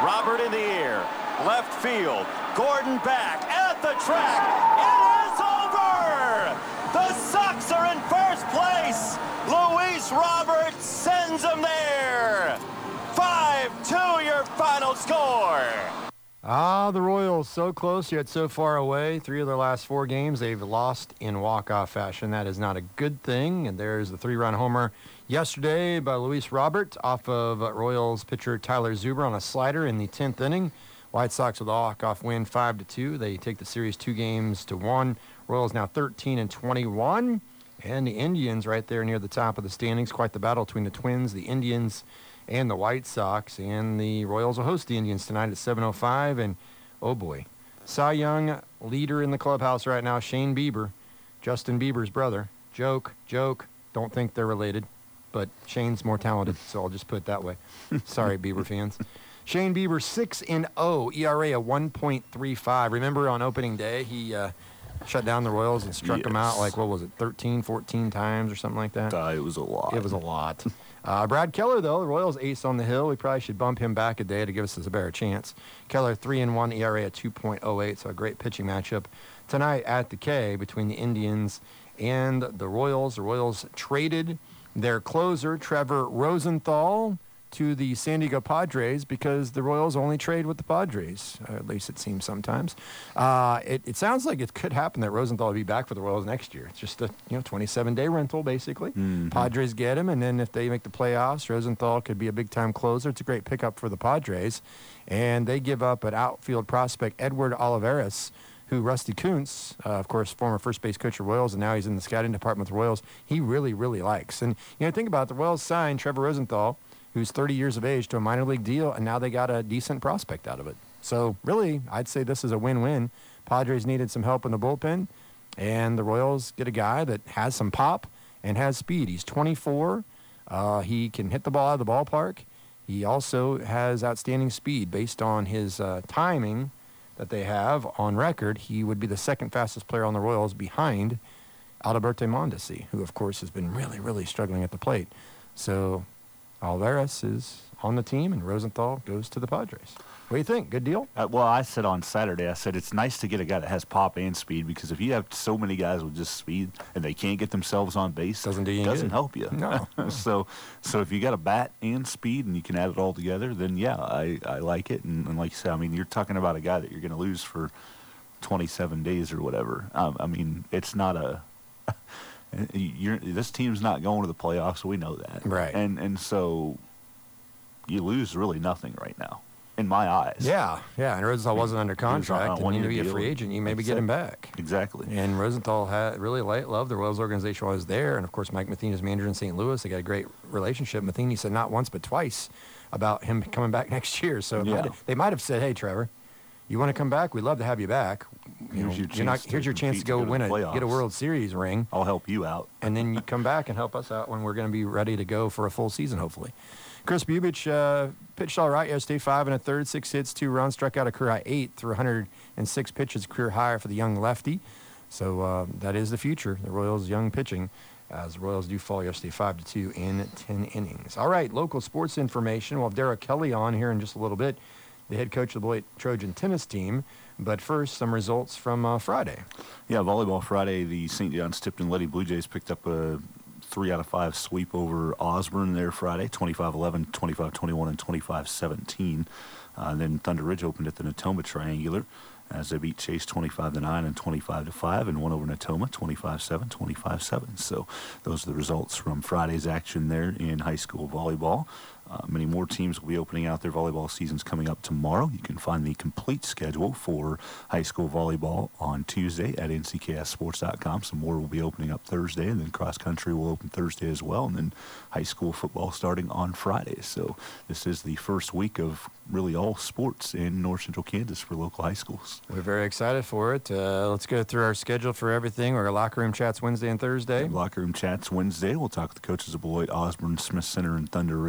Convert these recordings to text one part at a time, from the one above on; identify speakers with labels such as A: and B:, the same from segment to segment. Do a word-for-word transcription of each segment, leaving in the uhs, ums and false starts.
A: Robert in the air. Left field. Gordon back at the track. It is over! The Sox are in first place. Luis Robert sends them there. five two your final score.
B: Ah, the Royals so close yet so far away. Three of their last four games they've lost in walk-off fashion. That is not a good thing. And there's the three-run homer yesterday by Luis Robert off of Royals pitcher Tyler Zuber on a slider in the tenth inning. White Sox with a walk-off win five to two. They take the series two games to one. Royals now thirteen and twenty-one. And the Indians right there near the top of the standings. Quite the battle between the Twins, the Indians, and the White Sox. And the Royals will host the Indians tonight at seven oh five. And, oh boy, Cy Young leader in the clubhouse right now, Shane Bieber, Justin Bieber's brother. Joke, joke, don't think they're related. But Shane's more talented, so I'll just put it that way. Sorry, Bieber fans. Shane Bieber, six and oh, E R A of one point three five. Remember on opening day, he uh, shut down the Royals and struck
C: yes.
B: them out like, what was it, thirteen, fourteen times or something like that?
C: Uh, it was a lot.
B: It was a lot. Uh, Brad Keller, though, the Royals ace on the hill. We probably should bump him back a day to give us a better chance. Keller, three and one, E R A at two point oh eight, so a great pitching matchup tonight at the K between the Indians and the Royals. The Royals traded their closer, Trevor Rosenthal, to the San Diego Padres because the Royals only trade with the Padres, uh, at least it seems sometimes. Uh, it, it sounds like it could happen that Rosenthal will be back for the Royals next year. It's just a you know twenty-seven day rental, basically.
C: Mm-hmm.
B: Padres get him, and then if they make the playoffs, Rosenthal could be a big-time closer. It's a great pickup for the Padres. And they give up an outfield prospect, Edward Olivares, who Rusty Kuntz, uh, of course, former first base coach of Royals, and now he's in the scouting department with the Royals, he really, really likes. And, you know, think about it. The Royals signed Trevor Rosenthal, who's thirty years of age, to a minor league deal, and now they got a decent prospect out of it. So, really, I'd say this is a win-win. Padres needed some help in the bullpen, and the Royals get a guy that has some pop and has speed. He's twenty-four. Uh, he can hit the ball out of the ballpark. He also has outstanding speed based on his uh, timing that they have on record. He would be the second fastest player on the Royals behind Alberto Mondesi, who, of course, has been really, really struggling at the plate. So Alvarez is on the team, and Rosenthal goes to the Padres. What do you think? Good deal?
C: Uh, well, I said on Saturday, I said it's nice to get a guy that has pop and speed, because if you have so many guys with just speed and they can't get themselves on base,
B: doesn't do you
C: it doesn't
B: good.
C: help you.
B: No.
C: so, so if you got a bat and speed and you can add it all together, then yeah, I, I like it. And, and like you said, I mean, you're talking about a guy that you're going to lose for twenty-seven days or whatever. Um, I mean, it's not a. You're, this team's not going to the playoffs, so we know that.
B: Right.
C: And and so you lose really nothing right now, in my eyes.
B: Yeah, yeah. And Rosenthal wasn't under contract,
C: on a
B: and you
C: one-year
B: be a
C: deal.
B: free agent. You maybe get him back.
C: Exactly.
B: And Rosenthal had really li- loved the Royals organization while he was there. And, of course, Mike Matheny's manager in Saint Louis. They got a great relationship. Matheny said not once but twice about him coming back next year. So it
C: Yeah.
B: might have, they might have said, hey, Trevor, you want to come back? We'd love to have you back. You know,
C: Here's your
B: you're not,
C: chance to
B: here's your chance to
C: compete
B: go
C: to go to
B: win
C: the
B: a get a
C: playoffs.
B: World Series ring.
C: I'll help you out.
B: And then you come back and help us out when we're going to be ready to go for a full season, hopefully. Chris Bubich uh, pitched all right yesterday, five and a third, six hits, two runs, struck out a career high eight through one hundred six pitches, career high for the young lefty. So uh, that is the future, the Royals' young pitching, as the Royals do fall yesterday five to two in ten innings. All right, local sports information. We'll have Derek Kelly on here in just a little bit, the head coach of the Beloit Trojan tennis team. But first, some results from uh, Friday.
C: Yeah, volleyball Friday, the Saint John's Tipton Lady Blue Jays picked up a three out of five sweep over Osborne there Friday, twenty-five eleven, twenty-five twenty-one, and twenty-five seventeen. Uh, and then Thunder Ridge opened at the Natoma Triangular as they beat Chase twenty-five to nine and twenty-five to five, and won over Natoma twenty-five seven, twenty-five seven. So those are the results from Friday's action there in high school volleyball. Uh, many more teams will be opening out their volleyball seasons coming up tomorrow. You can find the complete schedule for high school volleyball on Tuesday at N C K S sports dot com. Some more will be opening up Thursday, and then cross country will open Thursday as well, and then high school football starting on Friday. So this is the first week of really all sports in North Central Kansas for local high schools.
B: We're very excited for it. Uh, let's go through our schedule for everything. We're going to locker room chats Wednesday and Thursday.
C: Locker room chats Wednesday. We'll talk to the coaches of Beloit, Osborne, Smith Center, and Thunder Ridge. And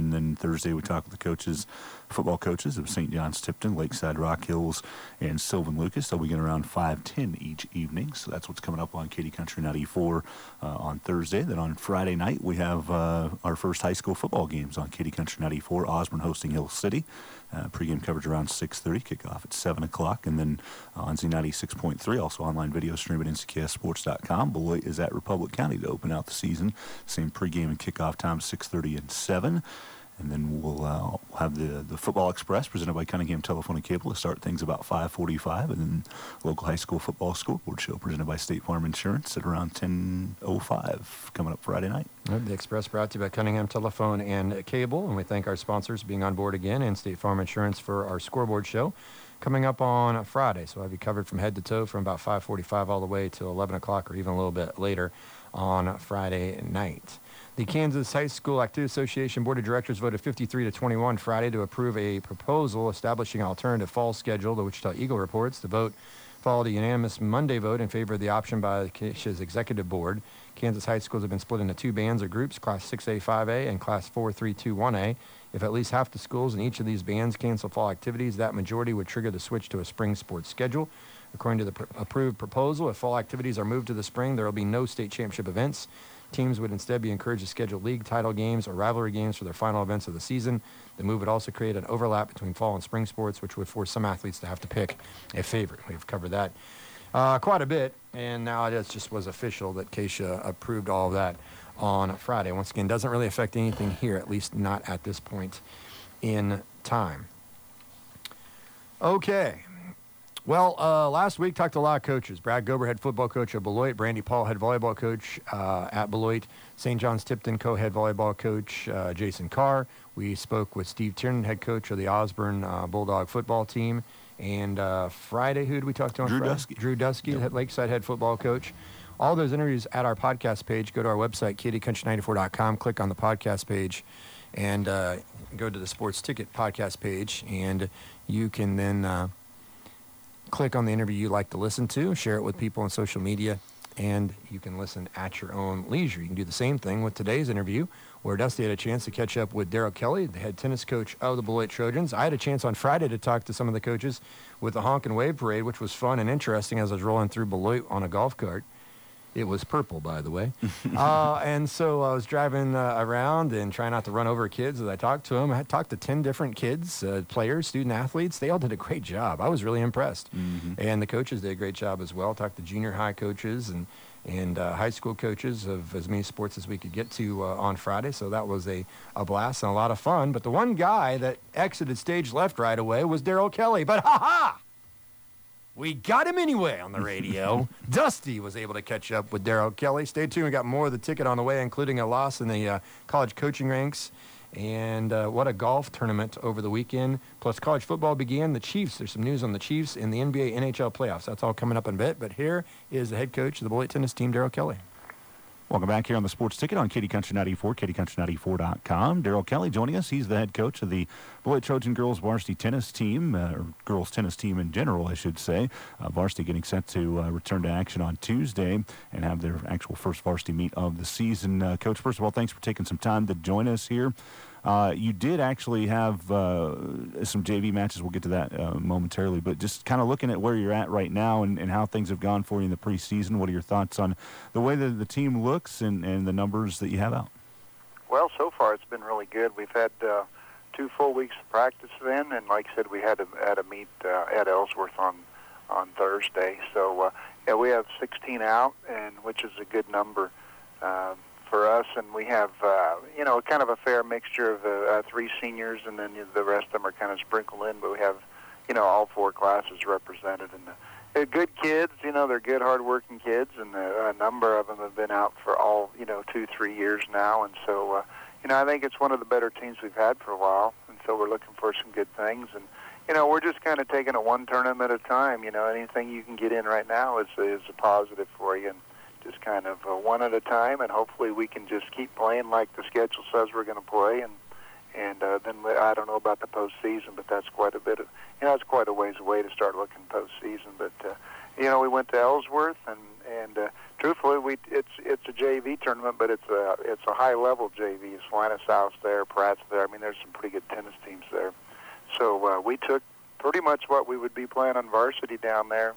C: And then Thursday we talk with the coaches, football coaches of Saint John's Tipton, Lakeside Rock Hills, and Sylvan Lucas. They'll begin around five ten each evening. So that's what's coming up on Katy Country ninety-four uh, on Thursday. Then on Friday night we have uh, our first high school football games on Katy Country ninety-four, Osborne hosting Hill City. Uh, pregame coverage around six thirty, kickoff at seven o'clock. And then uh, on Z ninety-six point three, also online video stream at N C K S sports dot com. Beloit is at Republic County to open out the season. Same pregame and kickoff time, six thirty and seven. And then we'll uh, have the, the Football Express presented by Cunningham Telephone and Cable to start things about five forty-five. And then local high school football scoreboard show presented by State Farm Insurance at around ten oh five coming up Friday night.
B: Right, the Express brought to you by Cunningham Telephone and Cable. And we thank our sponsors being on board again and State Farm Insurance for our scoreboard show coming up on Friday. So I'll have you covered from head to toe from about five forty-five all the way to eleven o'clock or even a little bit later on Friday night. The Kansas High School Activity Association Board of Directors voted fifty-three to twenty-one Friday to approve a proposal establishing an alternative fall schedule. The Wichita Eagle reports the vote followed a unanimous Monday vote in favor of the option by the K-SHA's executive board. Kansas high schools have been split into two bands or groups, Class six A, five A, and Class four, three, two, one A. If at least half the schools in each of these bands cancel fall activities, that majority would trigger the switch to a spring sports schedule. According to the pr- approved proposal, if fall activities are moved to the spring, there will be no state championship events. Teams would instead be encouraged to schedule league title games or rivalry games for their final events of the season. The move would also create an overlap between fall and spring sports, which would force some athletes to have to pick a favorite. We've covered that uh, quite a bit, and now it just was official that K-SHA approved all of that on Friday. Once again, doesn't really affect anything here, at least not at this point in time. Okay. Well, uh, last week talked to a lot of coaches. Brad Gober, head football coach at Beloit. Brandy Paul, head volleyball coach uh, at Beloit. Saint John's Tipton co-head volleyball coach uh, Jason Carr. We spoke with Steve Tiernan, head coach of the Osborne uh, Bulldog football team. And uh, Friday, who did we talk to on
C: Drew
B: Friday?
C: Dusky.
B: Drew Dusky,
C: Yep.
B: head Lakeside head football coach. All those interviews at our podcast page. Go to our website, katy country ninety-four dot com. Click on the podcast page and uh, go to the Sports Ticket podcast page. And you can then... Uh, click on the interview you like to listen to, share it with people on social media, and you can listen at your own leisure. You can do the same thing with today's interview, where Dusty had a chance to catch up with Daryl Kelly, the head tennis coach of the Beloit Trojans. I had a chance on Friday to talk to some of the coaches with the Honk and Wave Parade, which was fun and interesting as I was rolling through Beloit on a golf cart. It was purple, by the way. uh, and so I was driving uh, around and trying not to run over kids as I talked to them. I talked to ten different kids, uh, players, student athletes. They all did a great job. I was really impressed. Mm-hmm. And the coaches did a great job as well. Talked to junior high coaches and, and uh, high school coaches of as many sports as we could get to uh, on Friday. So that was a, a blast and a lot of fun. But the one guy that exited stage left right away was Daryl Kelly. But ha-ha! We got him anyway on the radio. Dusty was able to catch up with Daryl Kelly. Stay tuned. We got more of the ticket on the way, including a loss in the uh, college coaching ranks. And uh, what a golf tournament over the weekend. Plus, college football began. The Chiefs, there's some news on the Chiefs in the N B A N H L playoffs. That's all coming up in a bit. But here is the head coach of the Beloit tennis team, Daryl Kelly.
C: Welcome back here on the Sports Ticket on Katy Country ninety-four, katy country ninety-four dot com. Daryl Kelly joining us. He's the head coach of the Beloit Trojan girls varsity tennis team, uh, or girls tennis team in general, I should say. Uh, varsity getting set to uh, return to action on Tuesday and have their actual first varsity meet of the season. Uh, Coach, first of all, thanks for taking some time to join us here. Uh, you did actually have uh, some J V matches. We'll get to that uh, momentarily. But just kind of looking at where you're at right now and, and how things have gone for you in the preseason, what are your thoughts on the way that the team looks and, and the numbers that you have out?
D: Well, so far it's been really good. We've had uh, two full weeks of practice then, and like I said, we had a, had a meet uh, at Ellsworth on, on Thursday. So, uh, yeah, we have sixteen out, and which is a good number. Uh, for us, and we have, uh, you know, kind of a fair mixture of uh, uh, three seniors, and then the rest of them are kind of sprinkled in, but we have, you know, all four classes represented. And uh, they're good kids, you know, they're good, hard-working kids, and uh, a number of them have been out for all, you know, two, three years now, and so, uh, you know, I think it's one of the better teams we've had for a while, and so we're looking for some good things, and, you know, we're just kind of taking it one tournament at a time. You know, anything you can get in right now is, is a positive for you, and just kind of uh, one at a time, and hopefully we can just keep playing like the schedule says we're going to play, and and uh, then we, I don't know about the postseason, but that's quite a bit of, you know, it's quite a ways away to start looking postseason. But uh, you know, we went to Ellsworth, and and uh, truthfully, we it's it's a J V tournament, but it's a it's a high level J V. Salinas South there, Pratt's there. I mean, there's some pretty good tennis teams there. So uh, we took pretty much what we would be playing on varsity down there,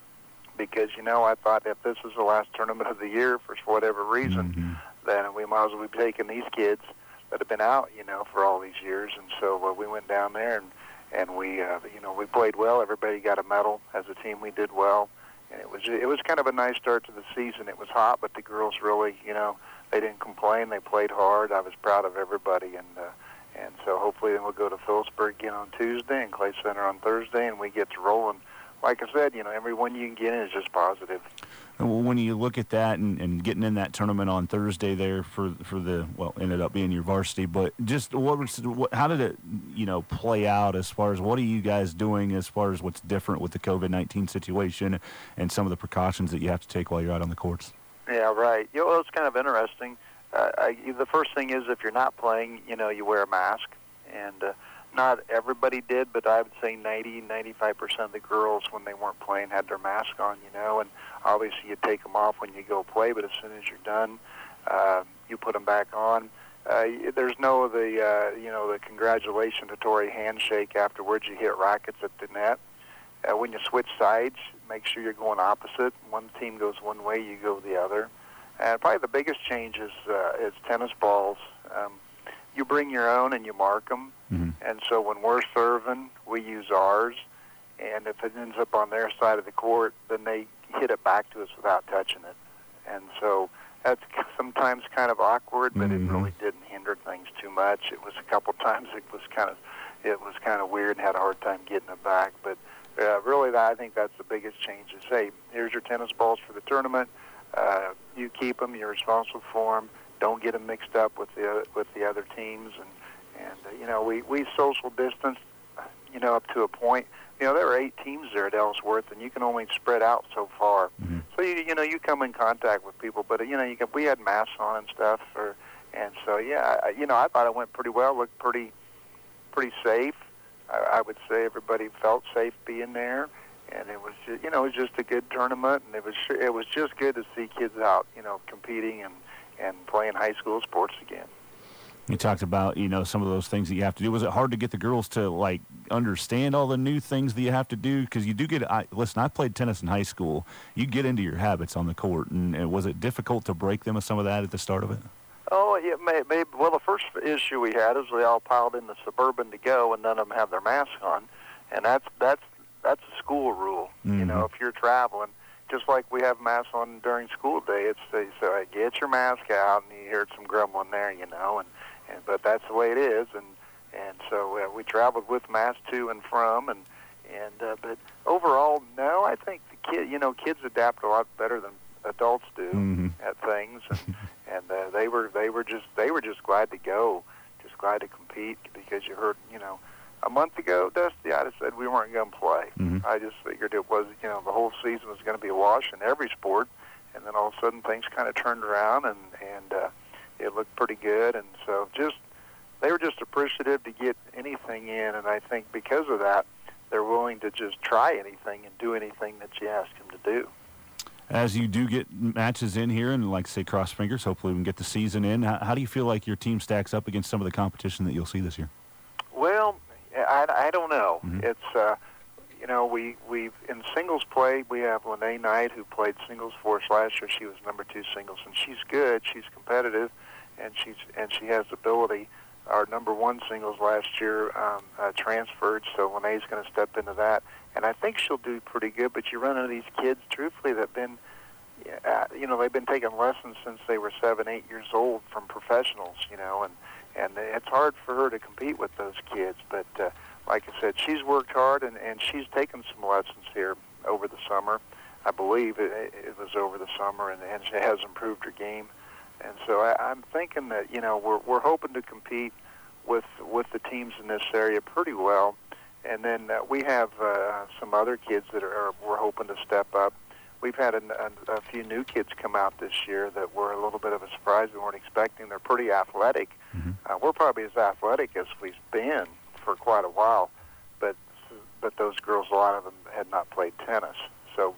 D: because you know I thought if this was the last tournament of the year for whatever reason, mm-hmm. then we might as well be taking these kids that have been out, you know, for all these years. And so uh, we went down there and and we uh, you know we played well. Everybody got a medal as a team. We did well. And it was it was kind of a nice start to the season. It was hot, but the girls really, you know, they didn't complain. They played hard. I was proud of everybody, and uh, and so hopefully then we'll go to Phillipsburg again on Tuesday and Clay Center on Thursday, and we get to rolling. Like I said, you know, every one you can get in is just positive.
C: Well, when you look at that and, and getting in that tournament on Thursday there for for the well ended up being your varsity, but just what was what, how did it you know play out as far as what are you guys doing as far as what's different with the COVID nineteen situation and some of the precautions that you have to take while you're out on the courts?
E: Yeah, right. You know, well, it's kind of interesting. Uh, I, the first thing is if you're not playing, you know, you wear a mask, and uh, not everybody did, but I would say ninety, ninety-five percent of the girls when they weren't playing had their mask on, you know, and obviously you take them off when you go play, but as soon as you're done, uh, you put them back on. Uh, there's no the uh, you know the congratulatory handshake afterwards. You hit rackets at the net. Uh, when you switch sides, make sure you're going opposite. One team goes one way, you go the other. And probably the biggest change is uh, is tennis balls. Um, you bring your own and you mark them. Mm-hmm. And so when we're serving, we use ours. And if it ends up on their side of the court, then they hit it back to us without touching it. And so that's sometimes kind of awkward, but mm-hmm. it really didn't hinder things too much. It was a couple times it was kind of it was kind of weird and had a hard time getting it back. But uh, really, I think that's the biggest change is, hey, here's your tennis balls for the tournament. Uh, you keep them. You're responsible for them. Don't get them mixed up with the with the other teams. And and uh, you know we we social distance, you know, up to a point. You know, there are eight teams there at Ellsworth, and you can only spread out so far. Mm-hmm. So you you know you come in contact with people, but you know you can, we had masks on and stuff, or, and so yeah, I, you know I thought it went pretty well, looked pretty pretty safe. I, I would say everybody felt safe being there, and it was just, you know it was just a good tournament, and it was it was just good to see kids out, you know, competing and and playing high school sports again.
C: You talked about, you know, some of those things that you have to do. Was it hard to get the girls to, like, understand all the new things that you have to do? Because you do get, I, listen, I played tennis in high school. You get into your habits on the court. And, and was it difficult to break them with some of that at the start of it?
E: Oh, yeah, maybe. May, well, the first issue we had is they all piled in the Suburban to go, and none of them have their masks on. And that's that's that's a school rule. Mm-hmm. You know, if you're traveling, just like we have masks on during school day, it's they say, get your mask out, and you hear some grumbling there, you know, and And, but that's the way it is, and and so uh, we traveled with masks to and from, and and uh, but overall, no, I think the kid, you know, kids adapt a lot better than adults do mm-hmm. at things, and, and uh, they were they were just they were just glad to go, just glad to compete, because you heard, you know, a month ago, Dusty, I just said we weren't going to play. Mm-hmm. I just figured it was, you know, the whole season was going to be a wash in every sport, and then all of a sudden things kind of turned around, and and. Uh, It looked pretty good, and so just they were just appreciative to get anything in, and I think because of that, they're willing to just try anything and do anything that you ask them to do.
C: As you do get matches in here, and like say cross fingers, hopefully we can get the season in, how, how do you feel like your team stacks up against some of the competition that you'll see this year?
E: Well, I, I don't know.
C: Mm-hmm.
E: It's, uh, you know, we, we've, in singles play, we have Lene Knight, who played singles for us last year. She was number two singles, and she's good. She's competitive. And she's and she has ability. Our number one singles last year um, uh, transferred, so Lene's going to step into that. And I think she'll do pretty good. But you run into these kids, truthfully, that've been, uh, you know, they've been taking lessons since they were seven, eight years old from professionals, you know, and and it's hard for her to compete with those kids. But uh, like I said, she's worked hard, and, and she's taken some lessons here over the summer. I believe it, it was over the summer, and, and she has improved her game. And so I, I'm thinking that, you know, we're we're hoping to compete with with the teams in this area pretty well. And then uh, we have uh, some other kids that are, are we're hoping to step up. We've had a, a, a few new kids come out this year that were a little bit of a surprise. We weren't expecting. They're pretty athletic. Mm-hmm. Uh, we're probably as athletic as we've been for quite a while. But but those girls, a lot of them had not played tennis. So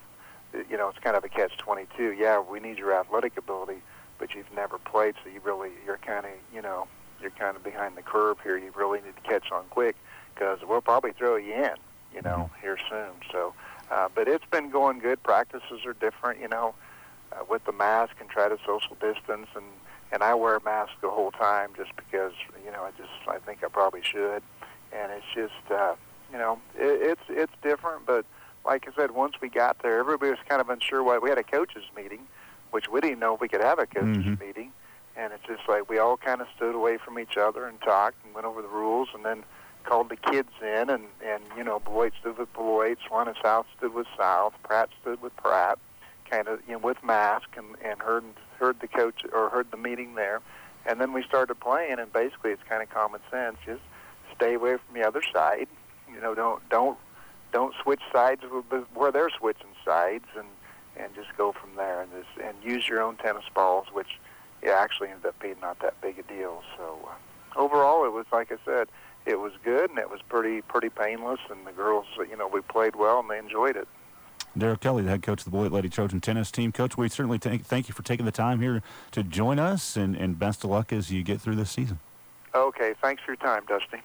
D: you know, it's kind of a catch twenty-two. Yeah, we need your athletic ability, but you've never played, so you really, you're kind of, you know, you're kind of behind the curve here. You really need to catch on quick because we'll probably throw you in, you know, mm-hmm. here soon. So, uh, but it's been going good. Practices are different, you know, uh, with the mask and try to social distance, and, and I wear a mask the whole time just because, you know, I just, I think I probably should. And it's just, uh, you know, it, it's, it's different, but like I said, once we got there, everybody was kind of unsure why. We had a coaches meeting, which we didn't know we could have a coaches
C: mm-hmm.
D: meeting. And it's just like we all kind of stood away from each other and talked and went over the rules and then called the kids in. And, and you know, Beloit stood with Beloit, Swan and South stood with South, Pratt stood with Pratt, kind of, you know, with mask and, and heard heard the coach or heard the meeting there. And then we started playing, and basically it's kind of common sense. Just stay away from the other side. You know, don't don't don't switch sides where they're switching sides, and, and just go from there. And just, and use your own tennis balls, which it actually ended up being not that big a deal. So uh, overall, it was, like I said, it was good, and it was pretty pretty painless. And the girls, you know, we played well, and they enjoyed it.
C: Daryl Kelly, the head coach of the Beloit Lady Trojan tennis team. Coach, we certainly take, thank you for taking the time here to join us, and, and best of luck as you get through this season.
D: Okay, thanks for your time, Dusty.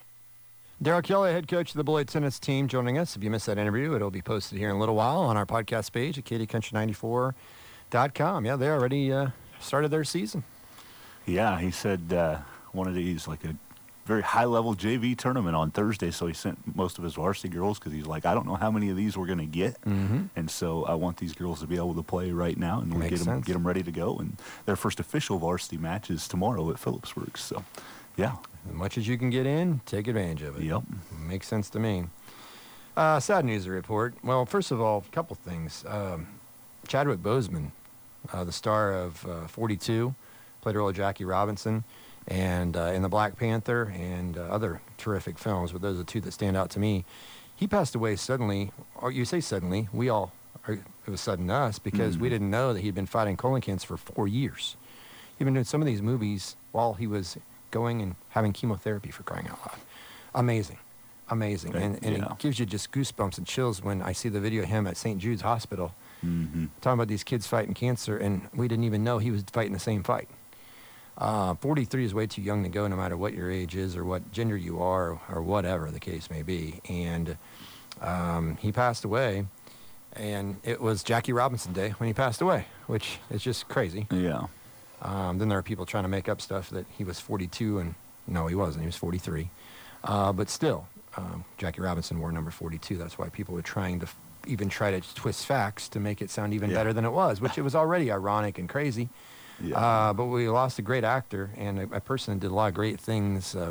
B: Daryl Kelly, head coach of the Beloit tennis team, joining us. If you missed that interview, it'll be posted here in a little while on our podcast page at Katy Country ninety-four dot com. Yeah, they already uh, started their season.
C: Yeah, he said uh, one of these, like a very high-level J V tournament on Thursday, so he sent most of his varsity girls because he's like, I don't know how many of these we're going to get,
B: mm-hmm.
C: and so I want these girls to be able to play right now and
B: Makes
C: get them,
B: sense.
C: get them ready to go. And their first official varsity match is tomorrow at Phillipsburg, so yeah.
B: As much as you can get in, take advantage of it.
C: Yep.
B: Makes sense to me. Uh, sad news to report. Well, first of all, a couple things. Um, Chadwick Boseman, uh, the star of uh, forty-two, played the role of Jackie Robinson, and uh, in the Black Panther and uh, other terrific films, but those are the two that stand out to me. He passed away suddenly, or you say suddenly, we all, or it was sudden to us, because
C: mm-hmm.
B: we didn't know that he'd been fighting colon cancer for four years. He'd been doing some of these movies while he was going and having chemotherapy, for crying out loud. Amazing. Amazing.
C: Right,
B: and and
C: yeah.
B: it gives you just goosebumps and chills when I see the video of him at Saint Jude's Hospital
C: Mm-hmm.
B: talking about these kids fighting cancer, and we didn't even know he was fighting the same fight. Uh, forty-three is way too young to go, no matter what your age is or what gender you are or, or whatever the case may be. And um, he passed away, and it was Jackie Robinson Day when he passed away, which is just crazy.
C: Yeah.
B: Um, then there are people trying to make up stuff that he was forty-two, and no, he wasn't. He was forty-three. Uh, but still, um, Jackie Robinson wore number forty-two. That's why people were trying to f- even try to twist facts to make it sound even
C: Yeah.
B: better than it was, which it was already ironic and crazy.
C: Yeah.
B: Uh, but we lost a great actor and a, a person that did a lot of great things uh,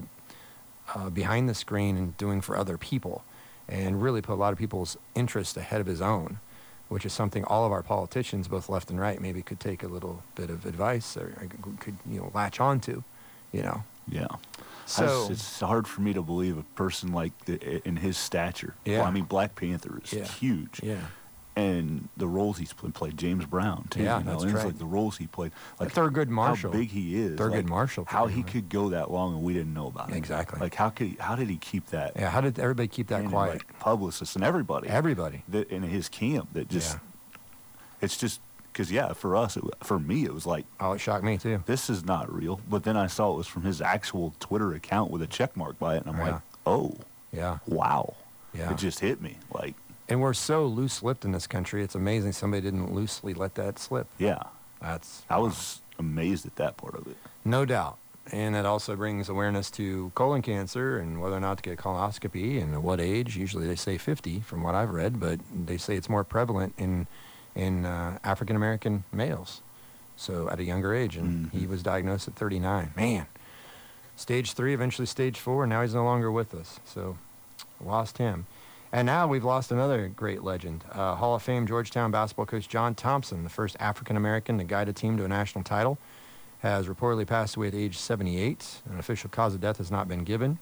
B: uh, behind the screen and doing for other people, and really put a lot of people's interest ahead of his own, which is something all of our politicians, both left and right, maybe could take a little bit of advice or, or could, you know, latch on to, you know.
C: Yeah.
B: So
C: I just, it's hard for me to believe a person like the, in his stature.
B: Yeah.
C: Well, I mean, Black Panther is
B: Yeah.
C: huge.
B: yeah,
C: And the roles he's played, played James Brown too.
B: Yeah,
C: you know?
B: that's
C: and it's
B: right.
C: like the roles he played, like
B: Thurgood Marshall.
C: how big he is,
B: Thurgood
C: like,
B: Marshall,
C: how
B: pretty
C: he
B: much.
C: could go that long and we didn't know about it.
B: Exactly.
C: Like how could he, how did he keep that?
B: yeah. How did everybody keep that
C: and,
B: quiet?
C: Like, publicists and everybody,
B: Everybody.
C: that in his camp that just,
B: Yeah.
C: it's just because yeah, for us, it, for me, it was like
B: Oh, it shocked me too.
C: this is not real. But then I saw it was from his actual Twitter account with a check mark by it, and I'm
B: Yeah.
C: like, oh,
B: Yeah,
C: wow,
B: yeah.
C: it just hit me. Like,
B: And we're so loose-lipped in this country. It's amazing somebody didn't loosely let that slip.
C: yeah,
B: That's
C: I was amazed at that part of it.
B: no doubt. And it also brings awareness to colon cancer and whether or not to get a colonoscopy and at what age. Usually they say fifty, from what I've read, but they say it's more prevalent in in uh, African American males, so at a younger age. And
C: Mm-hmm.
B: he was diagnosed at thirty-nine. Man, stage three, eventually stage four. And now he's no longer with us. So lost him. And now we've lost another great legend. Uh, Hall of Fame Georgetown basketball coach John Thompson, the first African American to guide a team to a national title, has reportedly passed away at age seventy-eight. An official cause of death has not been given.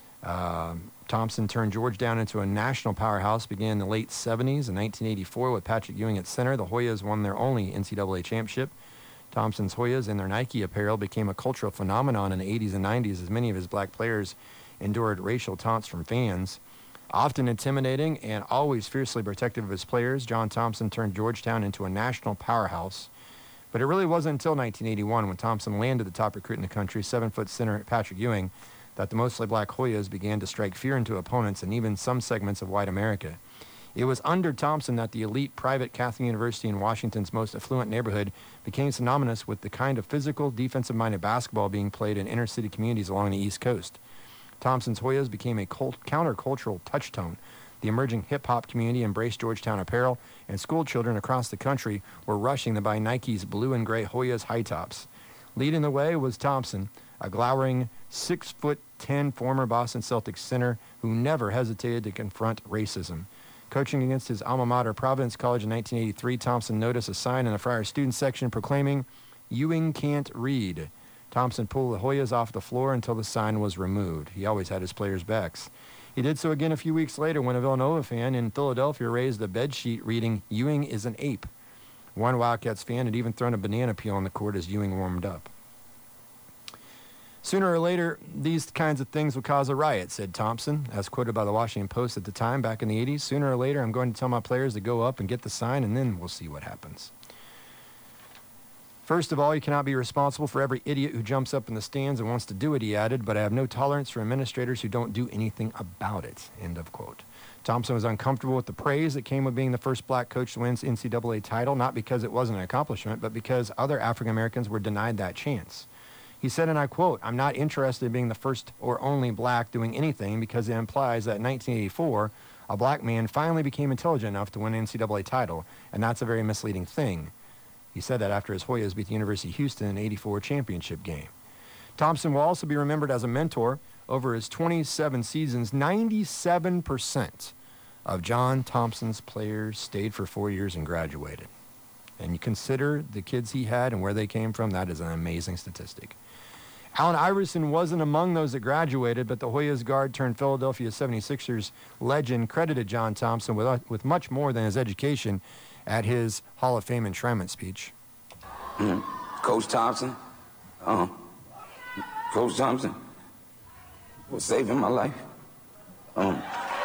B: Um, Thompson turned Georgetown into a national powerhouse began in the late seventies. In nineteen eighty-four, with Patrick Ewing at center, the Hoyas won their only N C double A championship. Thompson's Hoyas and their Nike apparel became a cultural phenomenon in the eighties and nineties as many of his black players endured racial taunts from fans. Often intimidating and always fiercely protective of his players, John Thompson turned Georgetown into a national powerhouse. But it really wasn't until nineteen eighty-one, when Thompson landed the top recruit in the country, seven-foot center Patrick Ewing, that the mostly black Hoyas began to strike fear into opponents and even some segments of white America. It was under Thompson that the elite private Catholic University in Washington's most affluent neighborhood became synonymous with the kind of physical, defensive-minded basketball being played in inner-city communities along the East Coast. Thompson's Hoyas became a cult- countercultural touchstone. The emerging hip-hop community embraced Georgetown apparel, and school children across the country were rushing to buy Nike's blue and gray Hoyas high tops. Leading the way was Thompson, a glowering six foot ten former Boston Celtics center who never hesitated to confront racism. Coaching against his alma mater, Providence College, in nineteen eighty-three, Thompson noticed a sign in the Friars student section proclaiming, "Ewing can't read." Thompson pulled the Hoyas off the floor until the sign was removed. He always had his players' backs. He did so again a few weeks later when a Villanova fan in Philadelphia raised a bedsheet reading, "Ewing is an ape." One Wildcats fan had even thrown a banana peel on the court as Ewing warmed up. Sooner or later, these kinds of things will cause a riot, said Thompson, as quoted by the Washington Post at the time back in the eighties. Sooner or later, I'm going to tell my players to go up and get the sign, and then we'll see what happens. First of all, you cannot be responsible for every idiot who jumps up in the stands and wants to do it, he added, but I have no tolerance for administrators who don't do anything about it, end of quote. Thompson was uncomfortable with the praise that came with being the first black coach to win the N C double A title, not because it wasn't an accomplishment, but because other African Americans were denied that chance. He said, and I quote, "I'm not interested in being the first or only black doing anything because it implies that in nineteen eighty-four, a black man finally became intelligent enough to win an N C double A title, and that's a very misleading thing." He said that after his Hoyas beat the University of Houston in the eighty-four championship game. Thompson will also be remembered as a mentor. Over his twenty-seven seasons, ninety-seven percent of John Thompson's players stayed for four years and graduated. And you consider the kids he had and where they came from, that is an amazing statistic. Allen Iverson wasn't among those that graduated, but the Hoyas guard turned Philadelphia seventy-sixers legend credited John Thompson with, with much more than his education at his Hall of Fame enshrinement speech.
F: Mm. Coach Thompson, uh, Coach Thompson was saving my life. Um,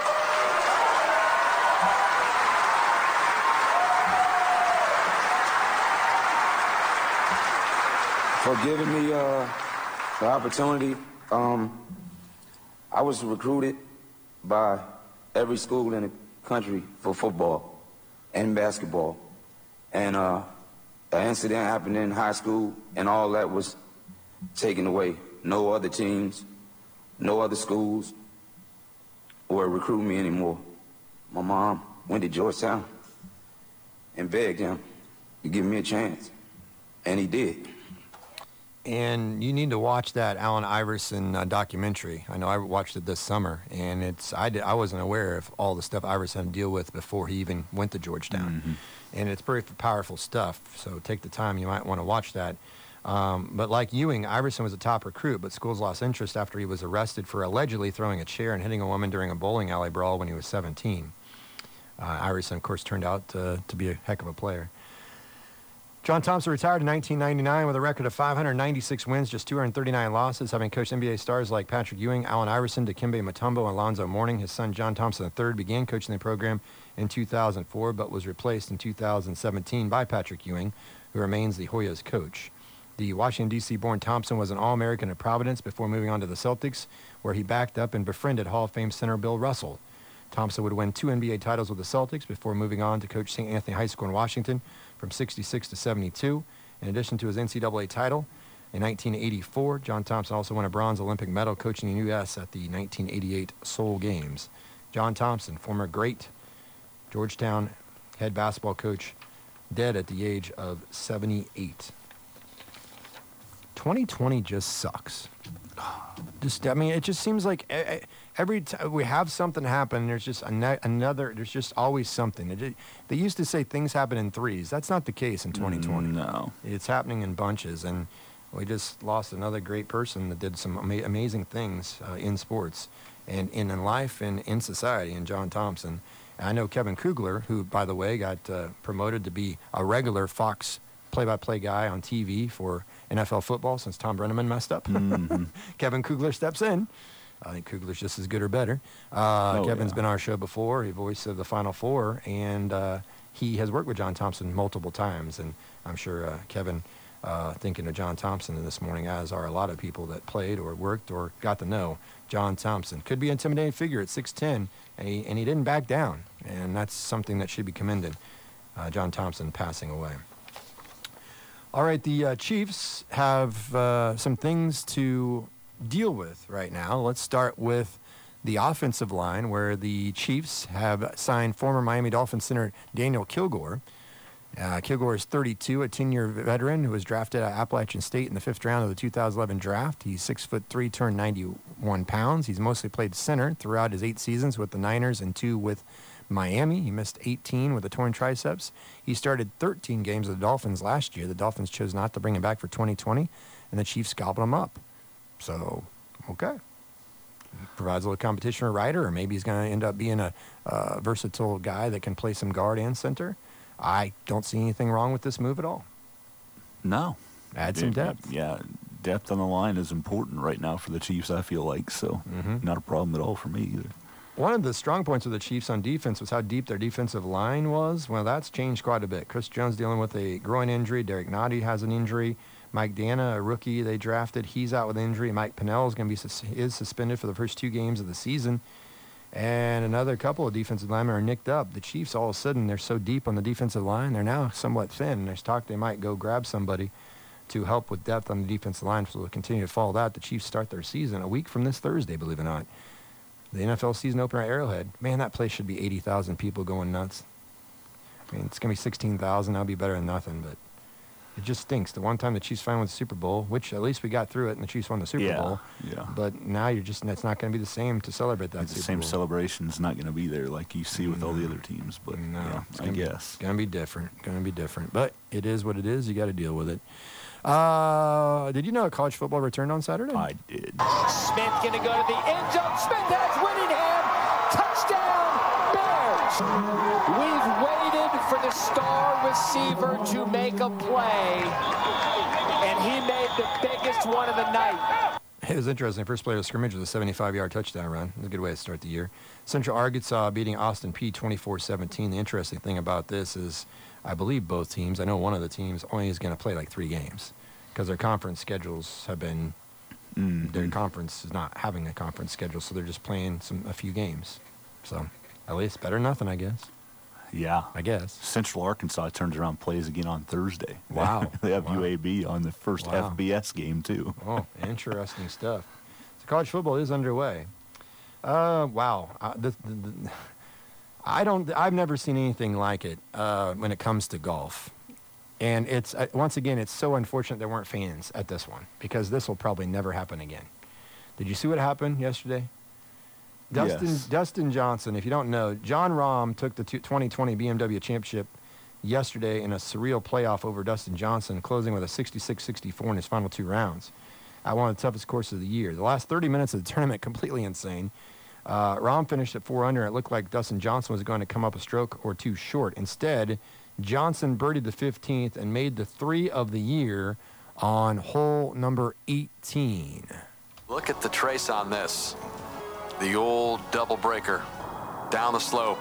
F: for giving me uh, the opportunity. Um, I was recruited by every school in the country for football and basketball. And uh, an incident happened in high school, and all that was taken away. No other teams, no other schools were recruiting me anymore. My mom went to Georgetown and begged him to give me a chance, and he did.
B: And you need to watch that Allen Iverson uh, documentary. I know I watched it this summer, and it's I, did, I wasn't aware of all the stuff Iverson had to deal with before he even went to Georgetown. Mm-hmm. And it's pretty powerful stuff, so take the time. You might want to watch that. Um, but like Ewing, Iverson was a top recruit, but schools lost interest after he was arrested for allegedly throwing a chair and hitting a woman during a bowling alley brawl when he was seventeen. Uh, Iverson, of course, turned out to, to be a heck of a player. John Thompson retired in nineteen ninety-nine with a record of five hundred ninety-six wins, just two hundred thirty-nine losses, having coached N B A stars like Patrick Ewing, Allen Iverson, Dikembe Mutombo, and Alonzo Mourning. His son, John Thompson the third, began coaching the program in two thousand four, but was replaced in two thousand seventeen by Patrick Ewing, who remains the Hoyas coach. The Washington, D C-born Thompson was an All-American at Providence before moving on to the Celtics, where he backed up and befriended Hall of Fame center Bill Russell. Thompson would win two N B A titles with the Celtics before moving on to coach Saint Anthony High School in Washington from sixty-six to seventy-two. In addition to his N C double A title, in nineteen eighty-four, John Thompson also won a bronze Olympic medal coaching the U S at the nineteen eighty-eight Seoul Games. John Thompson, former great Georgetown head basketball coach, dead at the age of seventy-eight. twenty twenty just sucks. Just, I mean, it just seems like every time we have something happen, there's just another, there's just always something. It just, they used to say things happen in threes. That's not the case in twenty twenty.
C: No.
B: It's happening in bunches, and we just lost another great person that did some ama- amazing things uh, in sports and, and in life and in society, and John Thompson. And I know Kevin Kugler, who, by the way, got uh, promoted to be a regular Fox play-by-play guy on T V for N F L football since Tom Brenneman messed up. Mm-hmm. Kevin Kugler steps in. I think Kugler's just as good or better. Uh,
C: oh,
B: Kevin's
C: yeah.
B: been on our show before. He voice of the Final Four, and uh, he has worked with John Thompson multiple times. And I'm sure uh, Kevin, uh, thinking of John Thompson this morning, as are a lot of people that played or worked or got to know John Thompson. Could be an intimidating figure at six ten, and he, and he didn't back down. And that's something that should be commended. Uh, John Thompson passing away. All right, the uh, Chiefs have uh, some things to deal with right now. Let's start with the offensive line, where the Chiefs have signed former Miami Dolphins center Daniel Kilgore. Uh, Kilgore is thirty-two, a ten-year veteran who was drafted at Appalachian State in the fifth round of the two thousand eleven draft. He's six foot three, turned ninety-one pounds. He's mostly played center throughout his eight seasons with the Niners and two with Miami. He missed eighteen with a torn triceps. He started thirteen games with the Dolphins last year. The Dolphins chose not to bring him back for twenty twenty, and the Chiefs gobbled him up. So, okay. Provides a little competition for Ryder, or maybe he's going to end up being a uh, versatile guy that can play some guard and center. I don't see anything wrong with this move at all.
C: No.
B: Add some
C: It-
B: depth.
C: Yeah, depth on the line is important right now for the Chiefs, I feel like. So,
B: Mhm.
C: not a problem at all for me either.
B: One of the strong points of the Chiefs on defense was how deep their defensive line was. Well, that's changed quite a bit. Chris Jones dealing with a groin injury. Derek Nottie has an injury. Mike Dana, a rookie they drafted, he's out with injury. Mike Pennell is going to be sus- is suspended for the first two games of the season. And another couple of defensive linemen are nicked up. The Chiefs, all of a sudden, they're so deep on the defensive line, they're now somewhat thin. There's talk they might go grab somebody to help with depth on the defensive line, so they'll continue to follow that. The Chiefs start their season a week from this Thursday, believe it or not. The N F L season opener at Arrowhead. Man, that place should be eighty thousand people going nuts. I mean, it's going to be sixteen thousand. That'll be better than nothing, but it just stinks. The one time the Chiefs finally won the Super Bowl, which at least we got through it, and the Chiefs won the Super
C: Yeah,
B: Bowl.
C: yeah.
B: But now you're just, it's not going to be the same to celebrate that
C: the
B: Super
C: same
B: Bowl.
C: celebration's not going to be there like you see with all the other teams, but
B: No,
C: yeah,
B: it's
C: I
B: gonna be-
C: guess.
B: It's going to be different. Going to be different. But it is what it is. You got to deal with it. Uh, did you know college football returned on Saturday?
C: I did.
G: Smith going to go to the end zone. Smith has Whittingham. Touchdown, Bears. We've waited for the star receiver to make a play, and he made the biggest one of the night.
B: It was interesting. First play of the scrimmage was a seventy-five-yard touchdown run. It was a good way to start the year. Central Arkansas beating Austin Peay twenty-four seventeen. The interesting thing about this is I believe both teams, I know one of the teams only is going to play like three games because their conference schedules have been,
C: Mm-hmm.
B: their conference is not having a conference schedule, so they're just playing some a few games. So at least better than nothing, I guess.
C: Yeah.
B: I guess.
C: Central Arkansas turns around plays again on Thursday.
B: Wow.
C: They have
B: Wow.
C: U A B on the first
B: Wow.
C: F B S game, too.
B: Oh, interesting stuff. So college football is underway. Uh, wow. Uh, the, the, the, I don't. I've never seen anything like it uh, when it comes to golf, and it's uh, once again, it's so unfortunate there weren't fans at this one because this will probably never happen again. Did you see what happened yesterday? Dustin
C: Yes.
B: Dustin Johnson. If you don't know, John Rahm took the two- twenty twenty B M W Championship yesterday in a surreal playoff over Dustin Johnson, closing with a sixty-six sixty-four in his final two rounds at one of the toughest courses of the year. The last thirty minutes of the tournament, completely insane. Uh, Rahm finished at four under. It looked like Dustin Johnson was going to come up a stroke or two short. Instead, Johnson birdied the fifteenth and made the three of the year on hole number eighteen.
H: Look at the trace on this. The old double breaker down the slope.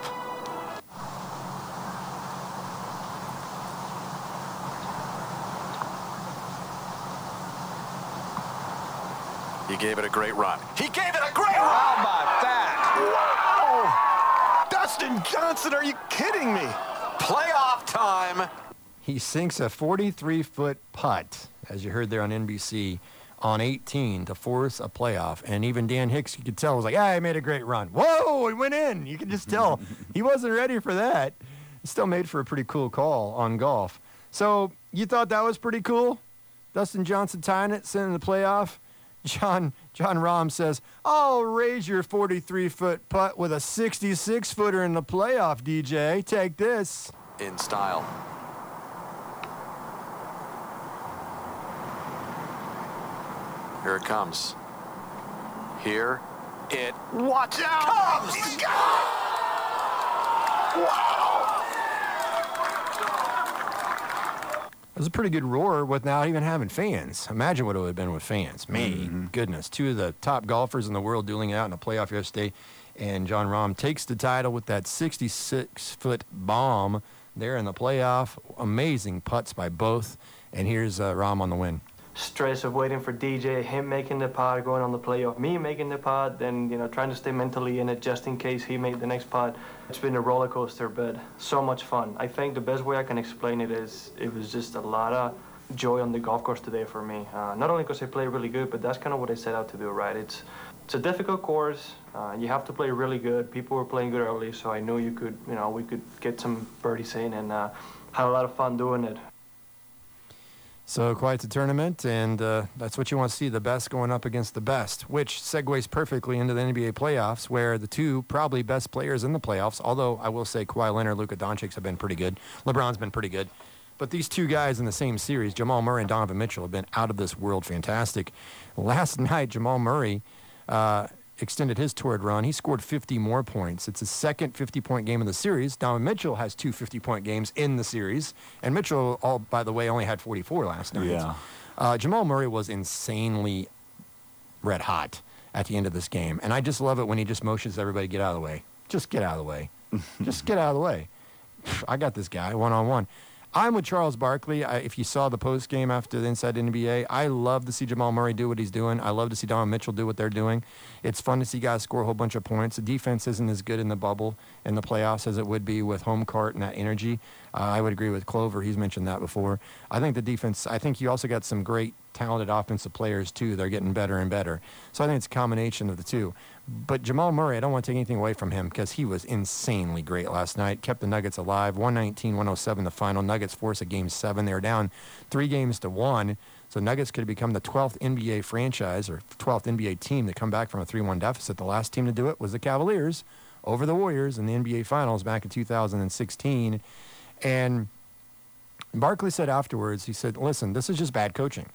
H: He gave it a great run. He gave it a great run!
A: How about that? Wow! Dustin Johnson, are you kidding me?
H: Playoff time.
B: He sinks a forty-three foot putt, as you heard there on N B C, on eighteen to force a playoff. And even Dan Hicks, you could tell, was like, ah, he made a great run. Whoa, he went in. You could just tell he wasn't ready for that. Still made for a pretty cool call on golf. So you thought that was pretty cool? Dustin Johnson tying it, sending the playoff. John John Rahm says, I'll raise your forty-three foot putt with a sixty-six footer in the playoff, D J. Take this.
H: In style. Here it comes. Here it
A: Watch out! Comes! Wow!
B: It was a pretty good roar without even having fans. Imagine what it would have been with fans. Me, mm-hmm. goodness. Two of the top golfers in the world dueling it out in a playoff yesterday. And Jon Rahm takes the title with that sixty-six foot bomb there in the playoff. Amazing putts by both. And here's uh, Rahm on the win.
I: Stress of waiting for D J, him making the putt, going on the playoff, me making the putt, then, you know, trying to stay mentally in it just in case he made the next putt. It's been a roller coaster, but so much fun. I think the best way I can explain it is it was just a lot of joy on the golf course today for me. Uh, not only because I play really good, but that's kind of what I set out to do, right? It's it's a difficult course. Uh, you have to play really good. People were playing good early, so I knew you could, you know, we could get some birdies in, and uh, had a lot of fun doing it.
B: So quite the tournament, and uh, that's what you want to see, the best going up against the best, which segues perfectly into the N B A playoffs, where the two probably best players in the playoffs, although I will say Kawhi Leonard, Luka Doncic have been pretty good. LeBron's been pretty good. But these two guys in the same series, Jamal Murray and Donovan Mitchell, have been out of this world fantastic. Last night, Jamal Murray uh, extended his torrid run. He scored fifty more points. It's his second fifty-point game of the series. Donovan Mitchell has two fifty-point games in the series. And Mitchell, all by the way, only had forty-four last night.
C: Yeah.
B: Uh, Jamal Murray was insanely red hot at the end of this game. And I just love it when he just motions everybody, get out of the way. Just get out of the way. Just get out of the way. I got this guy one-on-one. I'm with Charles Barkley. I, if you saw the post game after the Inside N B A, I love to see Jamal Murray do what he's doing. I love to see Donovan Mitchell do what they're doing. It's fun to see guys score a whole bunch of points. The defense isn't as good in the bubble in the playoffs as it would be with home court and that energy. Uh, I would agree with Clover. He's mentioned that before. I think the defense, I think you also got some great talented offensive players too. They're getting better and better. So I think it's a combination of the two. But Jamal Murray, I don't want to take anything away from him because he was insanely great last night. Kept the Nuggets alive. one nineteen one oh seven the final. Nuggets force a game seven. They were down three games to one. So Nuggets could become the twelfth N B A franchise or twelfth N B A team to come back from a three one deficit. The last team to do it was the Cavaliers over the Warriors in the N B A Finals back in two thousand sixteen. And Barkley said afterwards, he said, listen, this is just bad coaching.